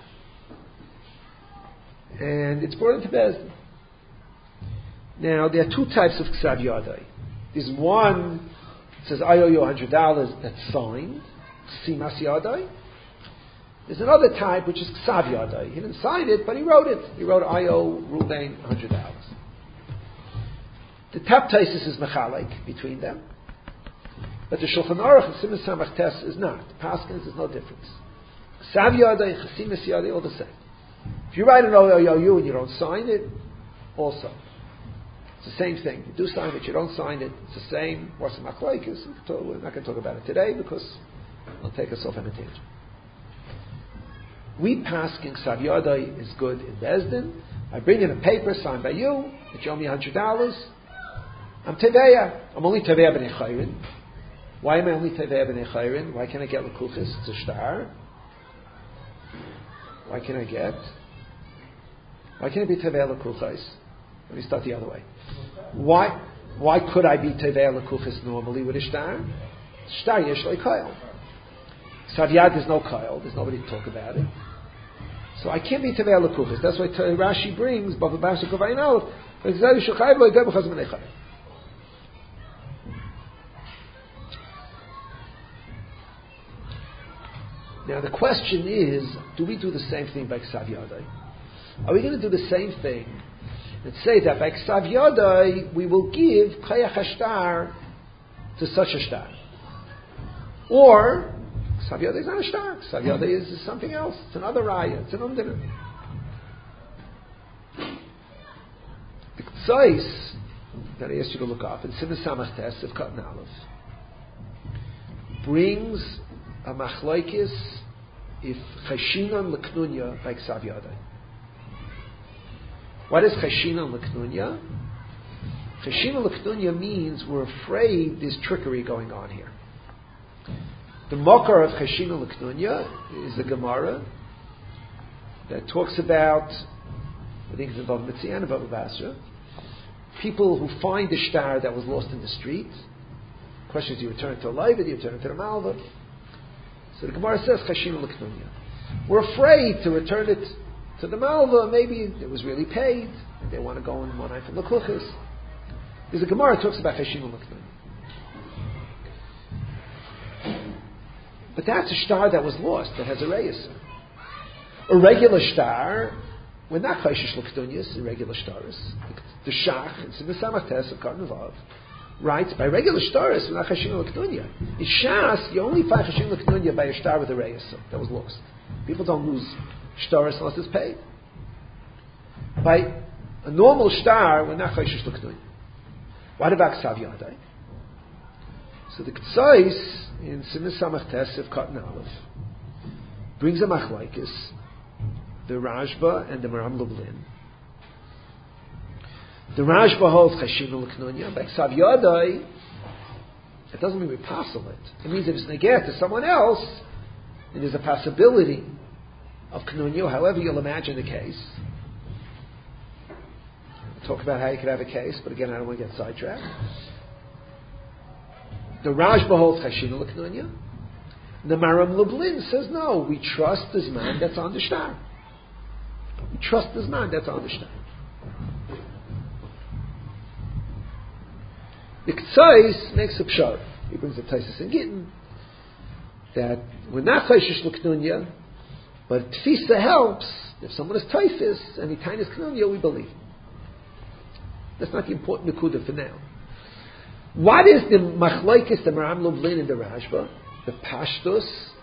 S1: and it's brought into Bezdin. Now, there are 2 types of Ksav Yadai. There's one that says, I owe you $100, that's signed, Simas Yadai. There's another type which is Ksav Yadai. He didn't sign it, but he wrote it. He wrote, I owe Ruvain $100. The top Taisis is Mechalek between them. But the Shulchan Aruch and Simas Samach Tes is not. The Paskins is no difference. Ksav Yadai and Chasimas Yadai all the same. If you write an OOU and you don't sign it, also. It's the same thing. You do sign it, you don't sign it. It's the same. What's the machlokes? We're not going to talk about it today because it'll take us off on a tangent. We paskin Ksav Yadai is good in Bezdin. I bring in a paper signed by you. That you owe me $100. I'm Teveya. I'm only Teveya b'nei Chayrin. Why am I only Teveya b'nei Chayrin? Why can't I get L'kuchis? It's a star. Why can't I get? Why can't I be Teveya L'kuchis? Let me start the other way. Why could I be Teveya L'kuchis normally with a star? Star yesh lo koil. Savyad, there's no koil. There's nobody to talk about it. So I can't be Teveya L'kuchis. That's why Rashi brings Bava Basra Kovayin Aleph. Now the question is, do we do the same thing by Ksav Yadai? Are we going to do the same thing and say that by Ksav Yadai we will give Kayach HaShtar to such a star? Or, Ksav Yadai is not a star. Ksav Yadai is something else. It's another raya. It's an umdina. The Ktsais that I asked you to look up in Siman Samach Tes of Katan Aleph brings a machlokes if Cheshinon L'Knunya by Ksav Yadai. What is Cheshinon L'Knunya? Cheshinon L'Knunya means we're afraid there's trickery going on here. The Mokar of Cheshinon L'Knunya is the Gemara that talks about, I think it's above Mitzian and above Basra, people who find the star that was lost in the street. The question is, do you return it to a Leiva, do you return it to the Malva? So the Gemara says, Cheshinon L'Knunya. We're afraid to return it to the Malva, maybe it was really paid, and they want to go in one eye from the Kluchas. There's a Gemara that talks about Cheshinon L'Knunya. But that's a star that was lost, that has a reyes. A regular star, we're not Cheshish L'Knunyas, irregular stars. The Shach, it's in the Samach Tes of Kartan Vav, writes, by regular stars, we're not Cheshinon L'Knunya. In Shas, you only find Cheshinon L'Knunya by a star with a reyes that was lost. People don't lose stars unless it's paid. By a normal star, we're not Cheshish L'Knunya. What about Ksav Yadai? So the Ktsais in Siman Samach Tes of Katan Aleph brings a machlokes, the Rashba and the Maram Lublin. The Rashba holds Cheshinon L'Knunya. By Ksav Yadai, it doesn't mean we passel it. It means if it's neged to someone else, and there's a possibility of Knunya, however you'll imagine the case. We'll talk about how you could have a case, but again, I don't want to get sidetracked. The Rashba holds Cheshinon L'Knunya. The Maram Lublin says, no, we trust this man that's on the star. We trust this man that's on the star. The Ktsais makes a pshar. He brings a Taisus in Gittin that we're not Cheshish L'Knunya, but Tfisa helps. If someone is Taifis and he tainis Knunya, we believe. That's not the important Nekuda for now. What is the machlokes, the Maram Lublin and the Rashba? The Pashtus.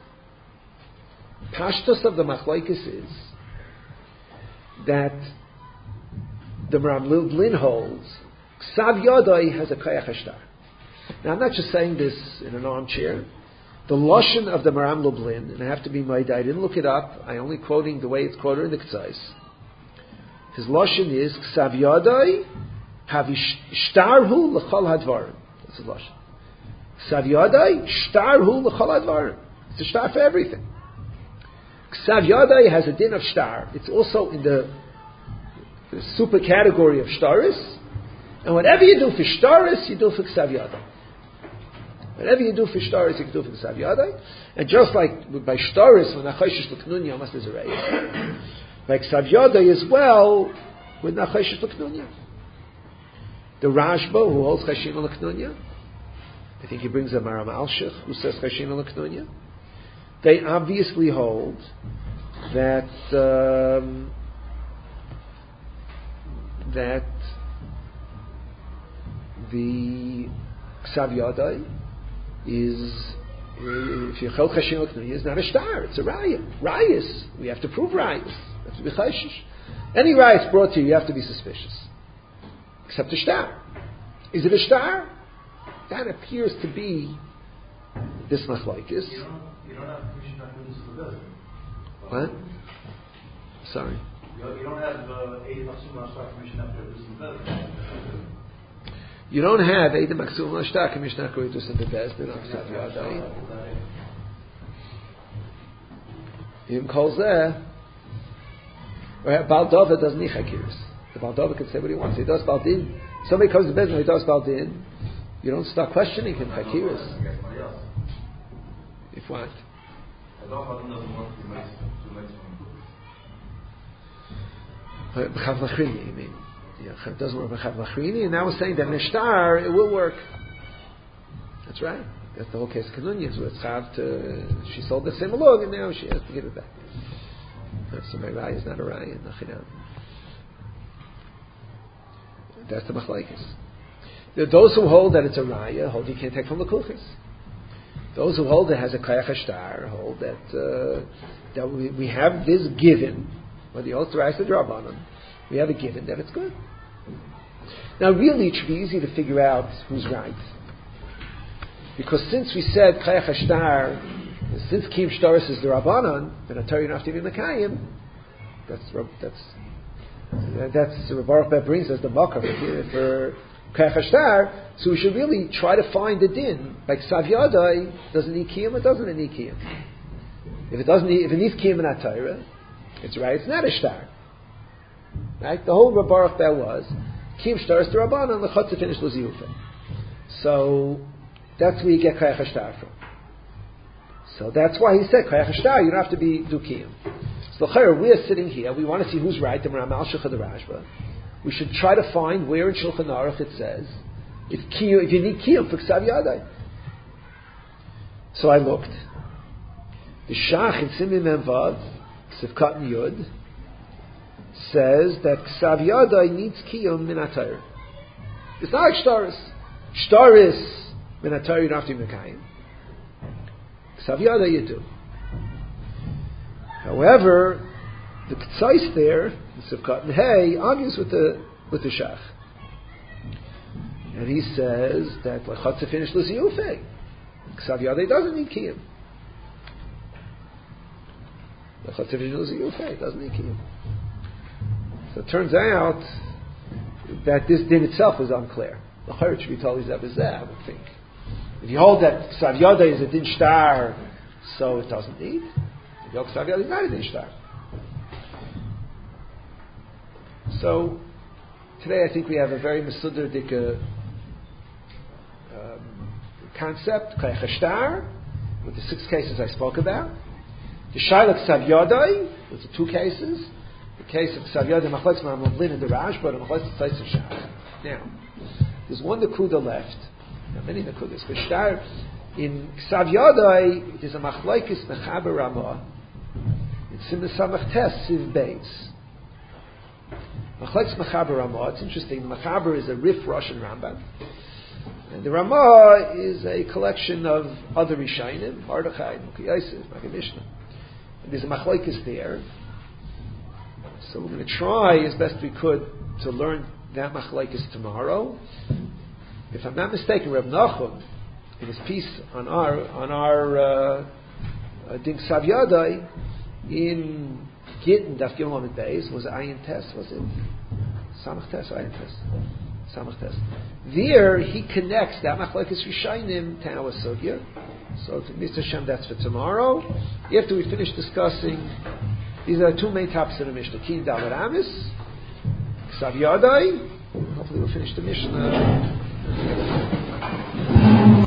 S1: Pashtus of the machlokes is that the Maram Lublin holds Ksav Yadai has a Kayach HaShtar. Now I'm not just saying this in an armchair. The Lashon of the Maram Lublin, and I have to be made, I didn't look it up, I'm only quoting the way it's quoted in the Ktsais. His Lashon is Ksav Yadai Havishtarhu L'chol Hadvarim. That's his Lashon. Ksav Yadai Shtarhu L'chol Hadvarim. It's a star for everything. Ksav Yadai has a din of star. It's also in the super category of shtaris. And whatever you do for shtaris, you do for Ksav Yadai. Whatever you do for shtaris, you can do for Ksav Yadai. And just like by shtaris, when Cheshish L'Knunya, unless there's a reyes. By Ksav Yadai as well, with Cheshish L'Knunya. The Rashba, who holds Cheshinon L'Knunya, I think he brings a Maram Alshich, who says Cheshinon L'Knunya. They obviously hold that that the Ksav Yadai is, if you hold Cheshinon L'Knunya, is not a star, it's a raya. Rayas, we have to prove rayas. You have to be Cheshish. Any raya brought to you, you have to be suspicious. Except a star. Is it a star? That appears to be this machlokes.
S2: You don't have permission not to use the building.
S1: What? Sorry.
S2: You don't have permission not to use the building.
S1: You don't have Eidim Aksum L'Ashtar Mishnah Koritus in the Bezdin of Ksav Yadai. Yim Kol Zeh, or Baal Dova does Nicha Kiris. The Baal Dova can say what he wants. He does Baldin. Somebody comes to Bezdin, he does Baldin. You don't start questioning him, Chakiris. If what? B'chav Lachrini, you mean? Yeah, it doesn't work B'chav Lachrini, and now we're saying that Nishtar, it will work. That's right. That's the whole case of Kanunyas, where it's Chav to, she sold the same log, and now she has to give it back. So my Raya is not a Raya, Nachinam. That's the Machlaikis. Those who hold that it's a raya hold you can't take from the kuchis. Those who hold it has a kayach hashtar hold that that we have this given, whether you authorize the drabanan, we have a given that it's good. Now, really, it should be easy to figure out who's right, because since we said kayach hashtar, since kiyum shtaris is the rabbanan, then a Torah you don't have to be mekayim. That's Baruch Ber brings us the makar for so we should really try to find the din. Like Ksav Yadai, does it need kiyum or doesn't it need kiyum? If it needs kiyum in that Torah, it's right, it's not a shtar. Right? The whole Baruch Ber was kiyum shtar is the Rabbanan, the Chotze finished L'ziyufa. So that's where you get Kayach HaShtar from. So that's why he said Kayach HaShtar, you don't have to do kiyum. So we're sitting here, we want to see who's right, the Ramal Shulchan the Rashba. We should try to find where in Shulchan Aruch it says if you need kiyum for Ksav Yadai. So I looked. The Shach in Simin Memvav, Sivkat Yud, says that Ksav Yadai needs kiyum min HaTorah. It's not like Shtaris. Shtaris min HaTorah you don't have to be mekayim. Ksav Yadai you do. However, the Ktsais there, the Sivkat and Hey, argues with the Shach. And he says that L'chatze finished L'ziyufei. Ksav Yadai doesn't need kiyum. L'chatze finished L'ziyufei doesn't need kiyum. So it turns out that this din itself was unclear. The Chayr should be told he's Abizeh, I would think. If you hold that Ksav Yadai is a din shtar, so it doesn't need. If you hold Ksav Yadai is not a din shtar. So today I think we have a very Mesudar Dika concept, Kayach HaShtar, with the 6 cases I spoke about. The Shaila Ksav Yadai, with the 2 cases. The case of Ksav Yadai, Machlokes Ma'amavlin and the Rashba, and Machlokes Tzais of Shach. Now, there's one Nakuda left. There are many Nakudas. But Shtar, in Ksav Yadai, there's a Machlokes Mechaber Ramah. It's Simon Samach Tes, Siv Beis. Machlokes Mechaber Ramah, it's interesting. The Mechaber is a Rif Russian Rambam. And the Ramah is a collection of other Rishayim, Mardechai, Muki Yosef, Maggid Mishnah. And there's a Machlokes there. So we're going to try as best we could to learn that Machlokes tomorrow. If I'm not mistaken, Reb Nachum, in his piece on our Din Ksav Yadai, in Gittin, Daf Gimel Amid Beis, was it Ayin Tes? Was it Samach Tes or Ayin Tes? Samach Tes. There, he connects that Machlokes Rishayim to our Sugya. So, to Mr. Shem, that's for tomorrow. After we finish discussing, these are the 2 main topics of the Mishnah. Kin Davar Amis, Ksav Yadai. Hopefully we'll finish the Mishnah.